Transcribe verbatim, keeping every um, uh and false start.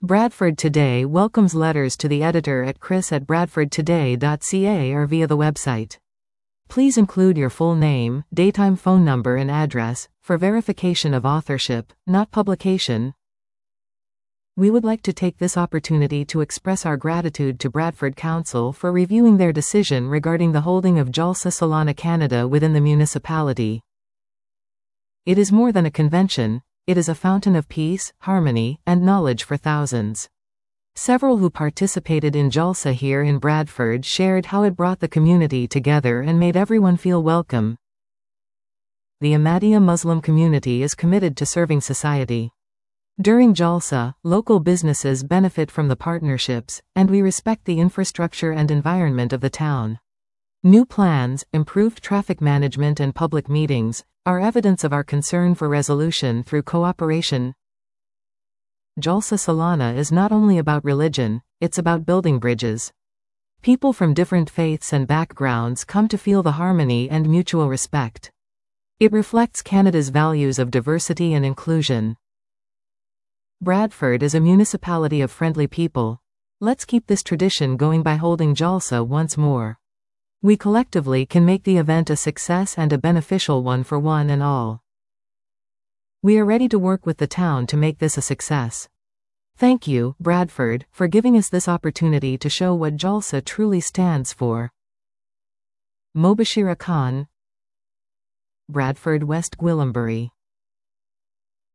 Bradford Today welcomes letters to the editor at chris at bradford today dot c a or via the website. Please include your full name, daytime phone number and address, for verification of authorship, not publication. We would like to take this opportunity to express our gratitude to Bradford Council for reviewing their decision regarding the holding of Jalsa Salana Canada within the municipality. It is more than a convention, it is a fountain of peace, harmony, and knowledge for thousands. Several who participated in Jalsa here in Bradford shared how it brought the community together and made everyone feel welcome. The Ahmadiyya Muslim community is committed to serving society. During Jalsa, local businesses benefit from the partnerships, and we respect the infrastructure and environment of the town. New plans, improved traffic management and public meetings, are evidence of our concern for resolution through cooperation. Jalsa Salana is not only about religion, it's about building bridges. People from different faiths and backgrounds come to feel the harmony and mutual respect. It reflects Canada's values of diversity and inclusion. Bradford is a municipality of friendly people. Let's keep this tradition going by holding Jalsa once more. We collectively can make the event a success and a beneficial one for one and all. We are ready to work with the town to make this a success. Thank you, Bradford, for giving us this opportunity to show what Jalsa truly stands for. Mobashira Khan, Bradford, West Gwillimbury.